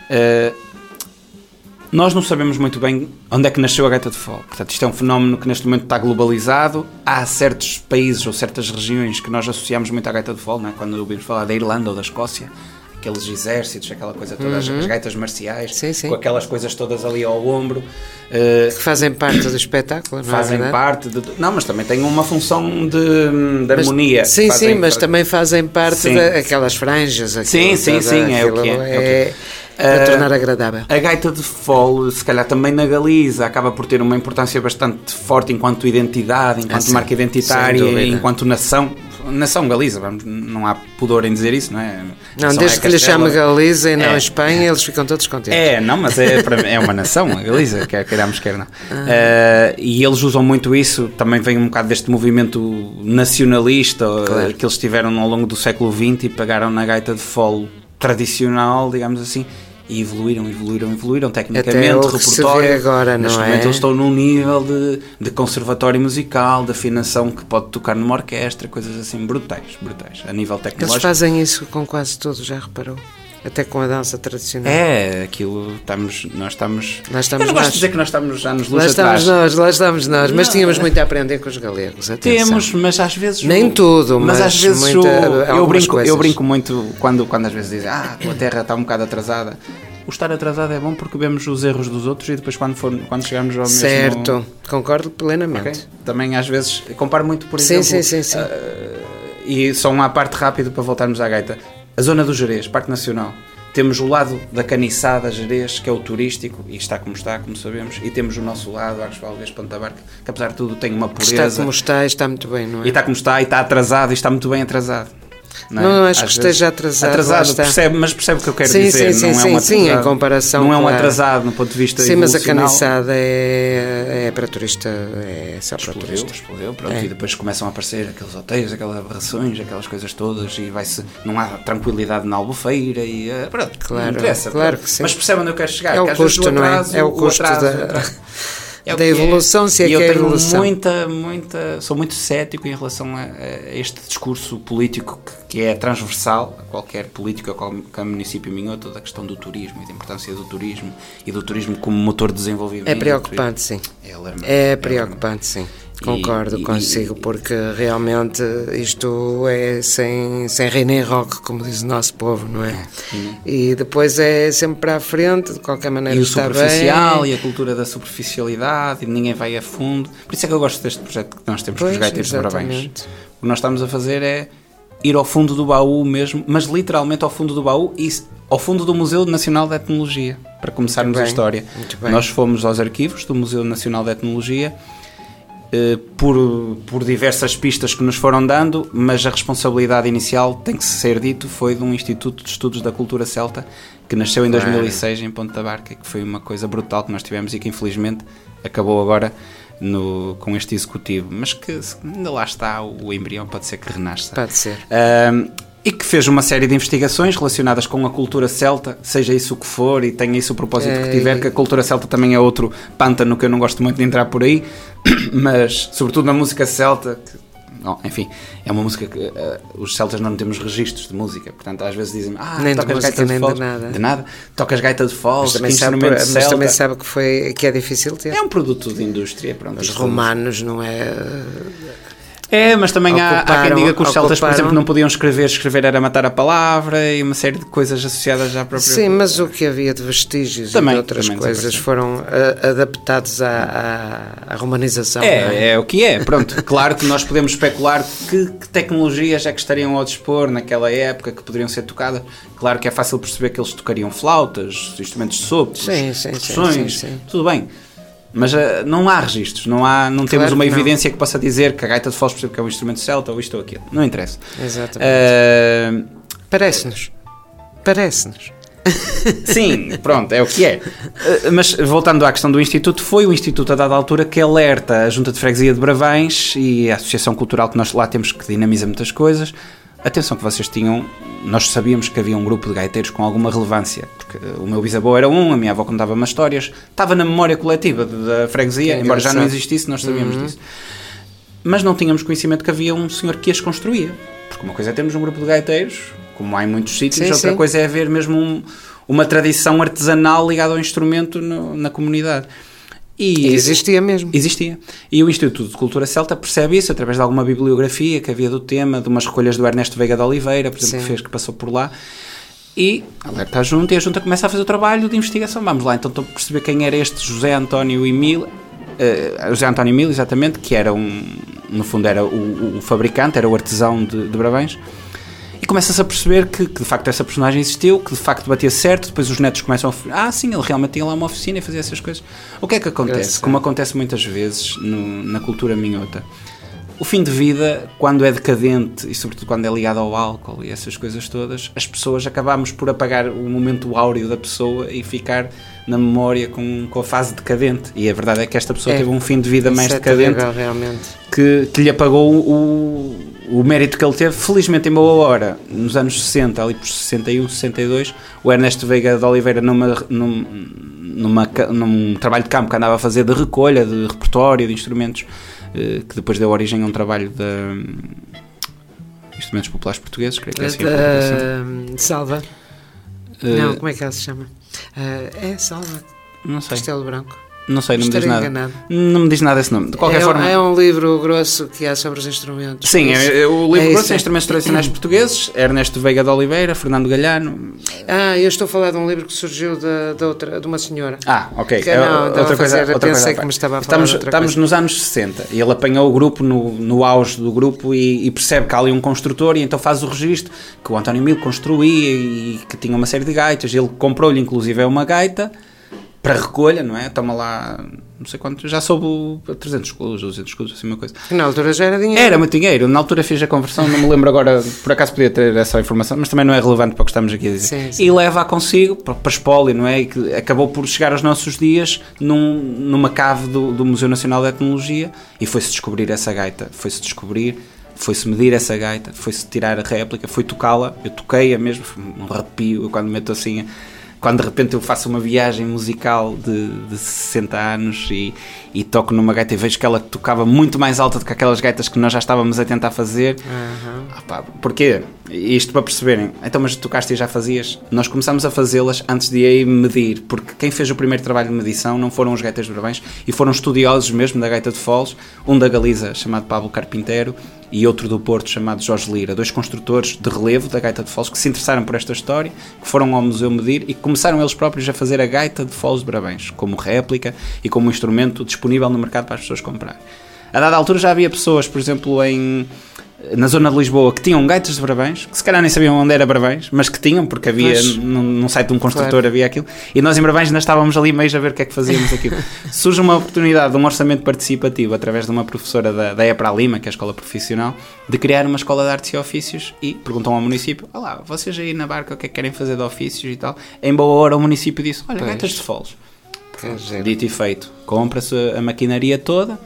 Nós não sabemos muito bem onde é que nasceu a gaita de fole. Portanto, isto é um fenómeno que neste momento está globalizado. Há certos países ou certas regiões que nós associamos muito à gaita de fole, não é? Quando ouvimos falar da Irlanda ou da Escócia, aqueles exércitos, aquela coisa toda, as gaitas marciais, sim. com aquelas coisas todas ali ao ombro. Que fazem parte do espetáculo, não fazem é parte de... Não, mas também têm uma função de harmonia. Sim, mas também fazem parte daquelas franjas. Sim, é o que é. Para tornar agradável. A gaita de fole, se calhar também na Galiza, acaba por ter uma importância bastante forte enquanto identidade, enquanto marca identitária, enquanto nação Galiza, não há pudor em dizer isso, não é? Não, desde que lhe chame Galiza e não Espanha, eles ficam todos contentes. Mas é uma nação, a Galiza, quer queiramos, quer não. E eles usam muito isso, também vem um bocado deste movimento nacionalista, claro, que eles tiveram ao longo do século XX e pegaram na gaita de fole tradicional, digamos assim, e evoluíram tecnicamente, até o que repertório. Se vê agora, neste momento eles estão num nível de conservatório musical, de afinação que pode tocar numa orquestra, coisas assim brutais, a nível tecnológico. Eles fazem isso com quase tudo, já reparou? Até com a dança tradicional. Aquilo, nós estamos... Eu não gosto de dizer que nós estamos já nos luz atrás. Lá estamos nós, mas tínhamos muito a aprender com os galegos, atenção. Temos, mas às vezes... Nem tudo, mas às vezes eu brinco muito quando às vezes dizem a tua terra está um bocado atrasada. O estar atrasado é bom porque vemos os erros dos outros e depois quando chegarmos ao mesmo... Certo, concordo plenamente. Okay? Também às vezes, comparo muito, por exemplo... Sim. E só uma parte rápida para voltarmos à gaita. A zona do Gerês, Parque Nacional. Temos o lado da caniçada Gerês, que é o turístico, e está, como sabemos, e temos o nosso lado, Arcos Valdez, Ponta Barca, que apesar de tudo tem uma pureza. Está como está e está muito bem, não é? E está como está e está atrasado e está muito bem atrasado. Não acho que esteja atrasado, mas percebe o que eu quero dizer. Não é um atrasado, em comparação. Não é um atrasado no ponto de vista evolucional. Mas a caniçada é para turista, é só para turista. Explodiu, pronto. E depois começam a aparecer aqueles hotéis, aquelas aberrações, aquelas coisas todas, e não há tranquilidade na Albufeira e pronto, claro, não interessa. Claro que sim. Mas percebe onde eu quero chegar. É o custo, não é? É o custo da evolução, se é que é a evolução. Sou muito cético em relação a este discurso político que é transversal a qualquer político, a qualquer município minhoto, da questão do turismo e da importância do turismo e do turismo como motor de desenvolvimento. É preocupante, sim. É preocupante, sim. Concordo consigo, porque realmente isto é sem rei nem roque, como diz o nosso povo, não é? E depois é sempre para a frente, de qualquer maneira está bem. E o superficial e a cultura da superficialidade, e ninguém vai a fundo. Por isso é que eu gosto deste projeto que nós temos com os gaiteiros de Brabães. O que nós estamos a fazer é ir ao fundo do baú mesmo, mas literalmente ao fundo do baú e ao fundo do Museu Nacional de Etnologia, para começarmos a história. Nós fomos aos arquivos do Museu Nacional de Etnologia, por diversas pistas que nos foram dando, mas a responsabilidade inicial, tem que ser dito, foi de um Instituto de Estudos da Cultura Celta que nasceu em 2006 em Ponta Barca, que foi uma coisa brutal que nós tivemos e que infelizmente acabou agora com este executivo, mas que ainda lá está o embrião, pode ser que renasça. Pode ser. e que fez uma série de investigações relacionadas com a cultura celta, seja isso o que for, e tenha isso o propósito que tiver, que a cultura celta também é outro pântano que eu não gosto muito de entrar por aí, mas sobretudo na música celta, enfim, é uma música que os celtas não temos registros de música, portanto às vezes dizem nem tocas gaita de foles, de nada, tocas gaita de foles, mas também sabe que é difícil ter. É um produto de indústria, pronto. Os romanos não é... Mas também há quem diga que os celtas, por exemplo, não podiam escrever era matar a palavra, e uma série de coisas associadas à própria... Sim, mas o que havia de vestígios também, e de outras coisas foram adaptados à romanização. É o que é, pronto. Claro que nós podemos especular que tecnologias é que estariam ao dispor naquela época que poderiam ser tocadas. Claro que é fácil perceber que eles tocariam flautas, instrumentos de sopro, percussões, tudo bem. Mas não há registros, não temos uma evidência que possa dizer que a gaita de foles, por exemplo, que é um instrumento celta ou isto ou aquilo. Não interessa. Exatamente. Parece-nos. Sim, pronto, é o que é. Mas voltando à questão do Instituto, foi o Instituto a dada altura que alerta a Junta de Freguesia de Bravães e a Associação Cultural que nós lá temos, que dinamiza muitas coisas. Atenção que vocês tinham, nós sabíamos que havia um grupo de gaiteiros com alguma relevância, porque o meu bisavô era a minha avó contava umas histórias, estava na memória coletiva da freguesia, embora já não existisse, nós sabíamos disso. Mas não tínhamos conhecimento que havia um senhor que as construía, porque uma coisa é termos um grupo de gaiteiros, como há em muitos sítios, outra coisa é haver mesmo uma tradição artesanal ligada ao instrumento na comunidade. E existia mesmo. Existia. E o Instituto de Cultura Celta percebe isso através de alguma bibliografia que havia do tema, de umas recolhas do Ernesto Veiga de Oliveira, por exemplo, que passou por lá, e alerta a Junta, e a Junta começa a fazer o trabalho de investigação. Vamos lá, então estou a perceber quem era este José António Emílio, exatamente, que era no fundo era o fabricante, era o artesão de Bravães. E começa-se a perceber que de facto essa personagem existiu, que de facto batia certo, depois os netos começam a sim, ele realmente tinha lá uma oficina e fazia essas coisas. O que é que acontece? Como acontece muitas vezes na cultura minhota, o fim de vida, quando é decadente e sobretudo quando é ligado ao álcool e essas coisas todas, as pessoas acabamos por apagar o momento áureo da pessoa e ficar na memória com a fase decadente. E a verdade é que esta pessoa teve um fim de vida mais decadente, que lhe apagou o mérito que ele teve. Felizmente, em boa hora, nos anos 60, ali por 61, 62, o Ernesto Veiga de Oliveira, num trabalho de campo que andava a fazer de recolha, de repertório, de instrumentos, que depois deu origem a um trabalho de instrumentos populares portugueses, creio que é assim. Salva. Não, como é que ela se chama? Salva. Não sei. Castelo Branco. Não sei, não me diz nada. Enganado. Não me diz nada esse nome. De qualquer forma... É um livro grosso que há sobre os instrumentos. Sim, o livro grosso é Instrumentos Tradicionais Portugueses, Ernesto Veiga de Oliveira, Fernando Galhano. Eu estou a falar de um livro que surgiu de uma senhora. Ok. Outra coisa. Pensei que me estava a falar Estamos nos anos 60 e ele apanhou o grupo no auge do grupo e percebe que há ali um construtor, e então faz o registro que o António Emílio construía e que tinha uma série de gaitas. Ele comprou-lhe inclusive uma gaita para recolha, não é? Toma lá, não sei quanto, já soube 300 escudos, 200 escudos, assim uma coisa. Na altura já era dinheiro. Era muito dinheiro. Na altura fiz a conversão, não me lembro agora, por acaso podia ter essa informação, mas também não é relevante para o que estamos aqui a dizer. Sim. E leva-a consigo para espólio, não é? E que acabou por chegar aos nossos dias numa cave do Museu Nacional de Etnologia, e foi-se descobrir essa gaita, foi-se medir essa gaita, foi-se tirar a réplica, foi tocá-la, eu toquei-a mesmo, foi um arrepio quando meto assim... Quando de repente eu faço uma viagem musical de 60 anos e toco numa gaita e vejo que ela tocava muito mais alta do que aquelas gaitas que nós já estávamos a tentar fazer. Porquê? Isto para perceberem. Então, mas tocaste e já fazias? Nós começámos a fazê-las antes de aí medir, porque quem fez o primeiro trabalho de medição não foram os gaiteiros de Bravães, e foram estudiosos mesmo da gaita de foles, um da Galiza chamado Pablo Carpinteiro e outro do Porto chamado Jorge Lira, dois construtores de relevo da gaita de foles que se interessaram por esta história, que foram ao museu medir e que começaram eles próprios a fazer a gaita de foles de Bravães como réplica e como instrumento disponível no mercado para as pessoas comprarem. A dada altura já havia pessoas, por exemplo, na zona de Lisboa, que tinham gaitas de Bravães, que se calhar nem sabiam onde era Bravães, mas que tinham, porque havia num site de um construtor, havia aquilo, e nós em Bravães ainda estávamos ali meio a ver o que é que fazíamos aquilo. Surge uma oportunidade de um orçamento participativo através de uma professora da EPRA Lima, que é a escola profissional, de criar uma escola de artes e ofícios, e perguntam ao município: olá, vocês aí na barca o que é que querem fazer de ofícios e tal? Em boa hora o município disse: olha, gaitas de foles. Dito e feito, compra-se a maquinaria toda,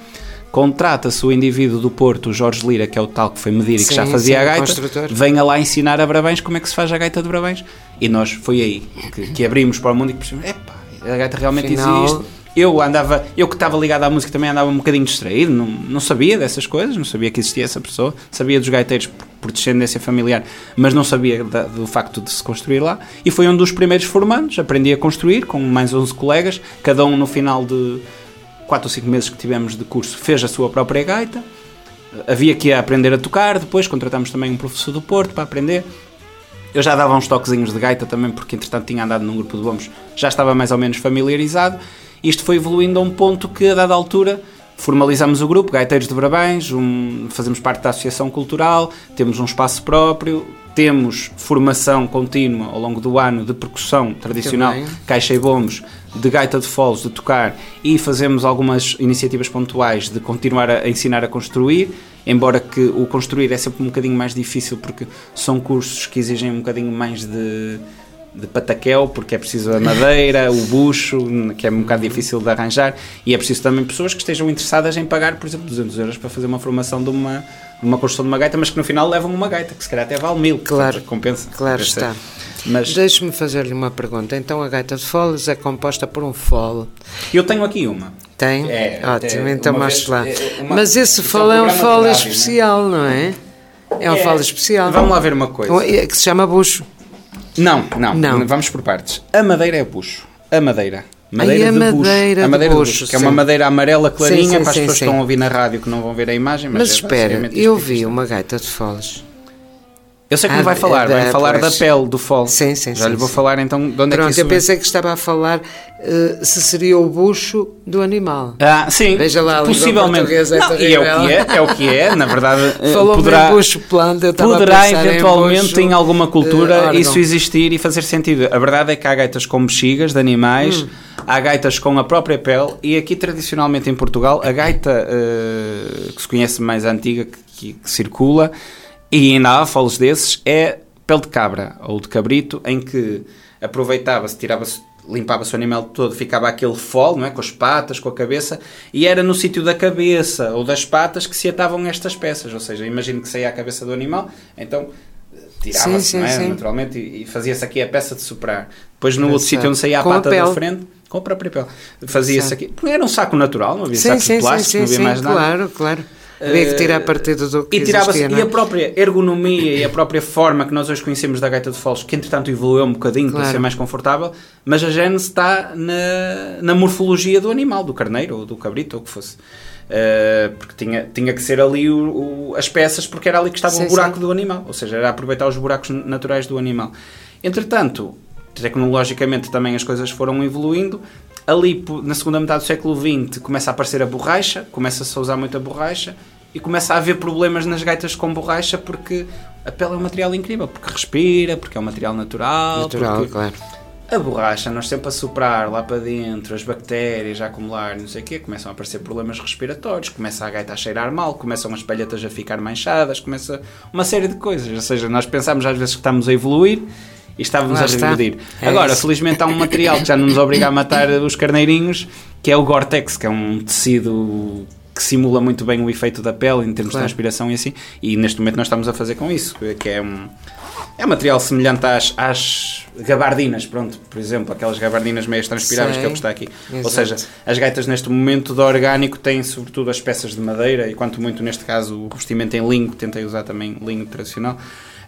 contrata-se o indivíduo do Porto, o Jorge Lira, que é o tal que foi medir e que já fazia a gaita, venha lá ensinar a Brabães como é que se faz a gaita de Brabães. E nós, foi aí que abrimos para o mundo e que percebemos, a gaita realmente existe. Eu que estava ligado à música também andava um bocadinho distraído, não sabia dessas coisas, não sabia que existia essa pessoa, sabia dos gaiteiros por descendência familiar, mas não sabia do facto de se construir lá, e foi um dos primeiros formandos, aprendi a construir com mais 11 colegas, cada um no final de 4 ou 5 meses que tivemos de curso fez a sua própria gaita, havia que ir a aprender a tocar, depois contratámos também um professor do Porto para aprender. Eu já dava uns toquezinhos de gaita também, porque entretanto tinha andado num grupo de bombos, já estava mais ou menos familiarizado. Isto foi evoluindo a um ponto que, a dada altura, formalizamos o grupo, Gaiteiros de Brabães, fazemos parte da Associação Cultural, temos um espaço próprio, temos formação contínua ao longo do ano de percussão tradicional, caixa e bombos, de gaita de foles, de tocar, e fazemos algumas iniciativas pontuais de continuar a ensinar a construir, embora que o construir é sempre um bocadinho mais difícil, porque são cursos que exigem um bocadinho mais de pataquel, porque é preciso a madeira, o bucho, que é um bocado difícil de arranjar, e é preciso também pessoas que estejam interessadas em pagar, por exemplo, 200 euros para fazer uma formação de uma construção de uma gaita, mas que no final levam uma gaita, que se calhar até vale 1000. Claro, compensa. Claro está. Mas deixe-me fazer-lhe uma pergunta. Então a gaita de foles é composta por um fole. Eu tenho aqui uma. Tem? Ótimo, então mostre lá. Mas esse fole é um fole especial, não é? É um fole especial. Vamos lá ver uma coisa. Que se chama bucho. Não, vamos por partes. A madeira é bucho. A madeira de bucho, que é uma madeira amarela clarinha, para as pessoas que estão a ouvir na rádio que não vão ver a imagem. Mas espera, eu vi uma gaita de foles. Eu sei que não vai falar da pele do fole. Sim. Já lhe vou falar então de onde é que isso eu pensei que estava a falar se seria o bucho do animal. Sim, veja lá, possivelmente. É o que é, na verdade. Poderá bucho planta, poderá eventualmente em alguma cultura isso existir e fazer sentido. A verdade é que há gaitas com bexigas de animais, há gaitas com a própria pele, e aqui tradicionalmente em Portugal a gaita que se conhece mais antiga que circula, e ainda há foles desses, é pele de cabra ou de cabrito, em que aproveitava-se, limpava-se o animal todo, ficava aquele fole, não é? Com as patas, com a cabeça, e era no sítio da cabeça ou das patas que se atavam estas peças, ou seja, imagino que saía a cabeça do animal, então tirava-se, naturalmente, e fazia-se aqui a peça de soprar. Depois no outro sítio onde saía a pata da frente, com a própria pele, fazia-se aqui, porque era um saco natural, não havia sacos de plástico, não havia mais nada. Claro. Havia que tirar partido do que existia, e a própria ergonomia e a própria forma que nós hoje conhecemos da gaita de foles, que entretanto evoluiu um bocadinho para ser mais confortável, mas a gênese está na morfologia do animal, do carneiro ou do cabrito ou o que fosse. Porque tinha que ser ali as peças, porque era ali que estava o buraco do animal, ou seja, era aproveitar os buracos naturais do animal. Entretanto, tecnologicamente também as coisas foram evoluindo. Ali, na segunda metade do século XX, começa a aparecer a borracha, começa-se a usar muita borracha, e começa a haver problemas nas gaitas com borracha, porque a pele é um material incrível, porque respira, porque é um material natural, claro. A borracha, nós sempre a soprar lá para dentro, as bactérias a acumular, não sei o quê, começam a aparecer problemas respiratórios, começa a gaita a cheirar mal, começam as palhetas a ficar manchadas, começa uma série de coisas. Ou seja, nós pensamos às vezes que estamos a evoluir e estávamos a regredir. Agora, felizmente há um material que já não nos obriga a matar os carneirinhos, que é o Gore-Tex, que é um tecido que simula muito bem o efeito da pele em termos de transpiração e assim, e neste momento nós estamos a fazer com isso, que é um material semelhante às gabardinas, pronto, por exemplo, aquelas gabardinas meias transpiráveis, que é o que está aqui. Exato. Ou seja, as gaitas neste momento de orgânico têm sobretudo as peças de madeira, e quanto muito neste caso o revestimento em linho, tentei usar também linho tradicional.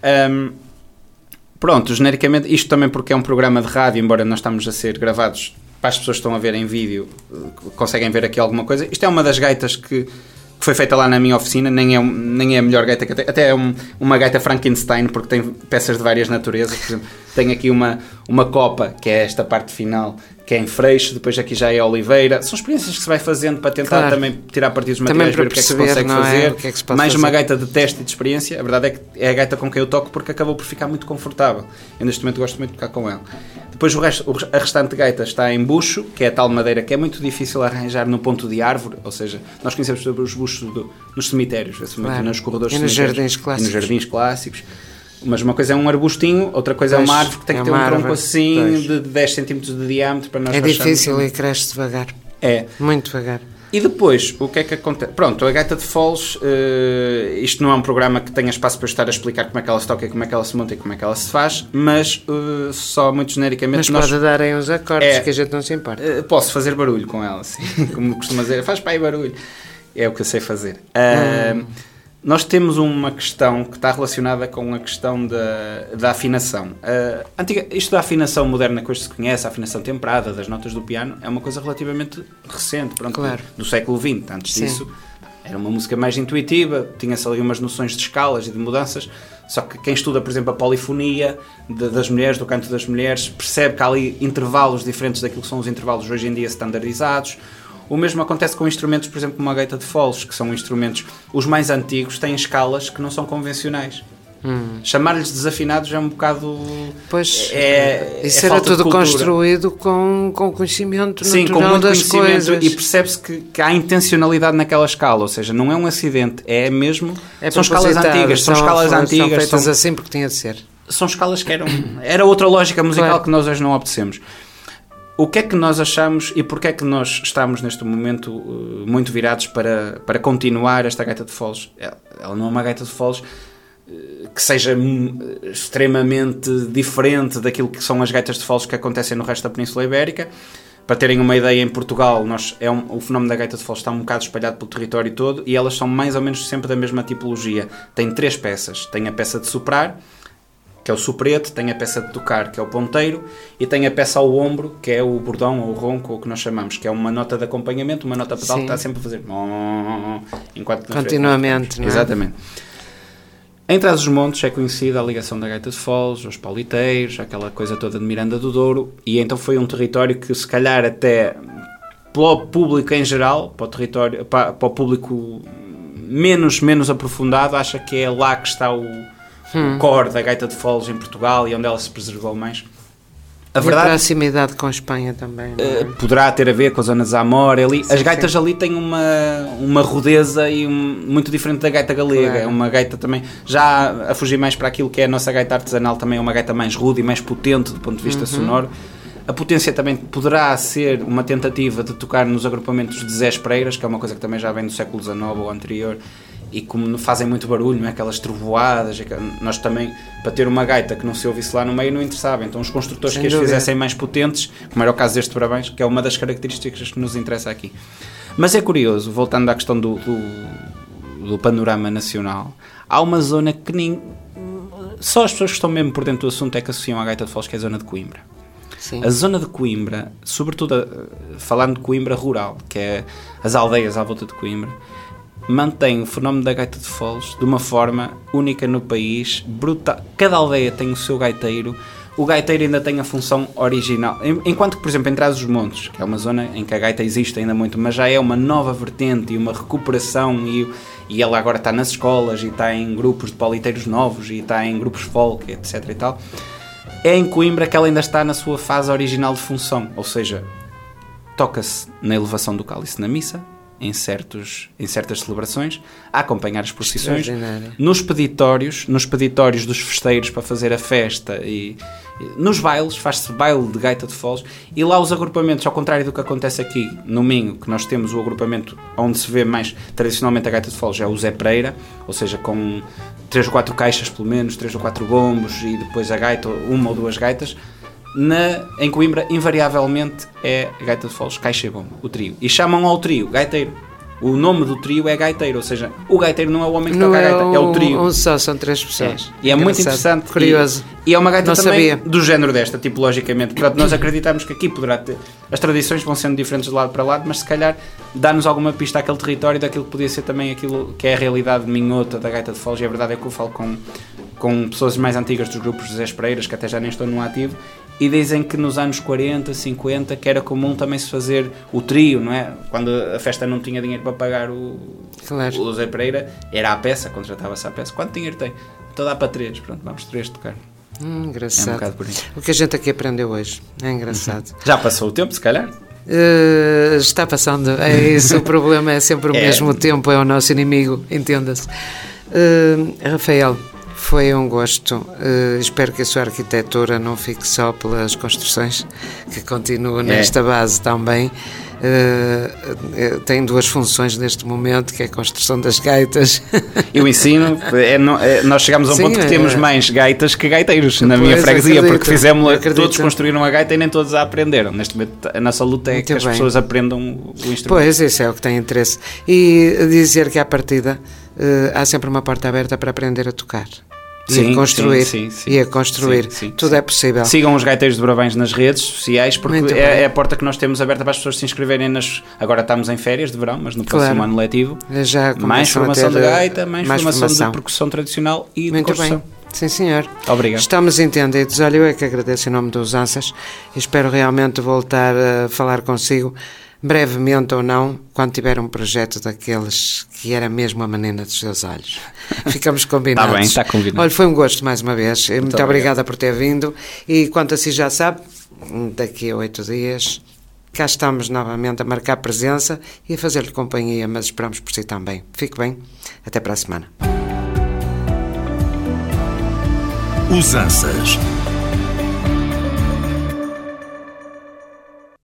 Pronto, genericamente, isto também porque é um programa de rádio, embora nós estamos a ser gravados, para as pessoas que estão a ver em vídeo, conseguem ver aqui alguma coisa. Isto é uma das gaitas que foi feita lá na minha oficina, nem é a melhor gaita que eu tenho, até é uma gaita Frankenstein, porque tem peças de várias naturezas. Por exemplo, tenho aqui uma copa, que é esta parte final, que é em freixo, depois aqui já é oliveira. São experiências que se vai fazendo para tentar também tirar partido dos materiais, ver o que é que se consegue fazer. Que é que se pode mais fazer. Uma gaita de teste e de experiência. A verdade é que é a gaita com quem eu toco, porque acabou por ficar muito confortável. Eu neste momento gosto muito de tocar com ela. Depois a restante gaita está em bucho, que é a tal madeira que é muito difícil arranjar no ponto de árvore, ou seja, nós conhecemos sobre os buchos nos cemitérios, nos corredores e nos jardins clássicos. E nos jardins clássicos. Mas uma coisa é um arbustinho, outra coisa é uma árvore que tem que ter um tronco assim de 10 cm de diâmetro para nós difícil e cresce devagar. É. Muito devagar. E depois, o que é que acontece? Pronto, a gaita de foles, isto não é um programa que tenha espaço para estar a explicar como é que ela se toca, como é que ela se monta e como é que ela se faz, mas só muito genericamente... Mas pode darem uns acordes que a gente não se importa. Posso fazer barulho com ela, sim. Como costuma dizer, faz para aí barulho. É o que eu sei fazer. Nós temos uma questão que está relacionada com a questão da afinação. Isto da afinação moderna que hoje se conhece, a afinação temperada das notas do piano, é uma coisa relativamente recente, claro. Do século XX. Antes disso, era uma música mais intuitiva, tinha-se ali umas noções de escalas e de mudanças, só que quem estuda, por exemplo, a polifonia das mulheres, do canto das mulheres, percebe que há ali intervalos diferentes daquilo que são os intervalos hoje em dia standardizados. O mesmo acontece com instrumentos, por exemplo, como a gaita de foles, que são instrumentos, os mais antigos, têm escalas que não são convencionais. Chamar-lhes desafinados é um bocado... Pois, isso era tudo construído com conhecimento natural das coisas. E percebe-se que há intencionalidade naquela escala, ou seja, não é um acidente, é mesmo... são escalas antigas, são feitas assim porque tinha de ser. São escalas que era outra lógica musical que nós hoje não obtecemos. O que é que nós achamos e porquê é que nós estamos neste momento muito virados para continuar esta gaita de foles? Ela não é uma gaita de foles que seja extremamente diferente daquilo que são as gaitas de foles que acontecem no resto da Península Ibérica. Para terem uma ideia, em Portugal o fenómeno da gaita de foles está um bocado espalhado pelo território todo e elas são mais ou menos sempre da mesma tipologia. Tem 3 peças. Tem a peça de soprar, que é o soprete, tem a peça de tocar, que é o ponteiro, e tem a peça ao ombro, que é o bordão ou o ronco, ou o que nós chamamos, que é uma nota de acompanhamento, uma nota pedal que está sempre a fazer enquanto continuamente, não é? Exatamente. Em Trás-os-Montes é conhecida a ligação da gaita de foles, aos pauliteiros, aquela coisa toda de Miranda do Douro, e então foi um território que se calhar até para o público em geral, para o público menos aprofundado, acha que é lá que está o core da gaita de foles em Portugal e onde ela se preservou mais. A proximidade com a Espanha também, não é? Poderá ter a ver com a zona de Zamora ali. As gaitas ali têm uma rudeza muito diferente da gaita galega. Claro. É uma gaita também, já a fugir mais para aquilo que é a nossa gaita artesanal, também é uma gaita mais rude e mais potente do ponto de vista sonoro. A potência também poderá ser uma tentativa de tocar nos agrupamentos de Zé Espreiras, que é uma coisa que também já vem do século XIX ou anterior, e como fazem muito barulho, não é? Aquelas trovoadas, nós também, para ter uma gaita que não se ouvisse lá no meio, não interessava. Então os construtores que as fizessem mais potentes, como era o caso deste Parabéns, que é uma das características que nos interessa aqui. Mas é curioso, voltando à questão do panorama nacional, há uma zona que só as pessoas que estão mesmo por dentro do assunto é que associam à gaita de foles, que é a zona de Coimbra. Sim. A zona de Coimbra, sobretudo falando de Coimbra rural, que é as aldeias à volta de Coimbra, mantém o fenómeno da gaita de foles de uma forma única no país, brutal. Cada aldeia tem o seu gaiteiro, o gaiteiro ainda tem a função original, enquanto que, por exemplo, em Trás-os-Montes, que é uma zona em que a gaita existe ainda muito, mas já é uma nova vertente e uma recuperação, e ela agora está nas escolas e está em grupos de pauliteiros novos e está em grupos folk, etc. e tal. É em Coimbra que ela ainda está na sua fase original de função, ou seja, toca-se na elevação do cálice na missa, em certas celebrações, a acompanhar as procissões, nos peditórios dos festeiros para fazer a festa, e nos bailes, faz-se baile de gaita de foles, e lá os agrupamentos, ao contrário do que acontece aqui no Minho, que nós temos o agrupamento onde se vê mais tradicionalmente a gaita de foles, é o Zé Pereira, ou seja, com 3 ou 4 caixas pelo menos, 3 ou 4 bombos e depois a gaita, 1 ou 2 gaitas. Em Coimbra, invariavelmente, é gaita de foles, caixa e bomba, o trio. E chamam ao trio gaiteiro. O nome do trio é gaiteiro, ou seja, o gaiteiro não é o homem que toca a gaita, é o trio. São 3 pessoas. E é muito interessante. Curioso. E é uma gaita também do género desta, tipologicamente. Portanto, nós acreditamos que aqui poderá ter... As tradições vão sendo diferentes de lado para lado, mas se calhar dá-nos alguma pista àquele território daquilo que podia ser também aquilo que é a realidade minhota da gaita de foles. E a verdade é que eu falo com pessoas mais antigas dos grupos de Zé Espreiras, que até já nem estão no ativo, e dizem que nos anos 40, 50, que era comum também se fazer o trio, não é? Quando a festa não tinha dinheiro para pagar o Zé Pereira, era a peça, contratava-se a peça. Quanto dinheiro tem? Então dá para 3, pronto, vamos 3 tocar. Engraçado. É um bocado por isso. O que a gente aqui aprendeu hoje, é engraçado. Já passou o tempo, se calhar? Está passando, é isso, o problema é sempre o mesmo tempo, é o nosso inimigo, entenda-se. Rafael, foi um gosto, espero que a sua arquitetura não fique só pelas construções, que continue nesta base também. tem duas funções neste momento, que é a construção das gaitas. Eu ensino, nós chegamos a um ponto que temos mais gaitas que gaiteiros na minha freguesia, porque todos construíram a gaita e nem todos a aprenderam. Neste momento a nossa luta é que as pessoas aprendam o instrumento. Pois, isso é o que tem interesse. E dizer que à partida há sempre uma porta aberta para aprender a tocar. E a construir. E a construir. Tudo é possível. Sigam os Gaiteiros de Brabães nas redes sociais, porque é a porta que nós temos aberta para as pessoas se inscreverem Agora estamos em férias de verão, mas no próximo ano letivo. Já mais formação de gaita, mais formação de percussão tradicional e de construção. Bem. Sim, senhor. Obrigado. Estamos entendidos. Olha, eu é que agradeço em nome dos Ansas e espero realmente voltar a falar consigo, brevemente ou não, quando tiver um projeto daqueles que era mesmo a menina dos seus olhos. Ficamos combinados. Está bem, está combinado. Olha, foi um gosto mais uma vez. Muito obrigada por ter vindo. E quanto assim já sabe, daqui a 8 dias cá estamos novamente a marcar presença e a fazer-lhe companhia, mas esperamos por si também. Fique bem. Até para a semana. Os Ansas.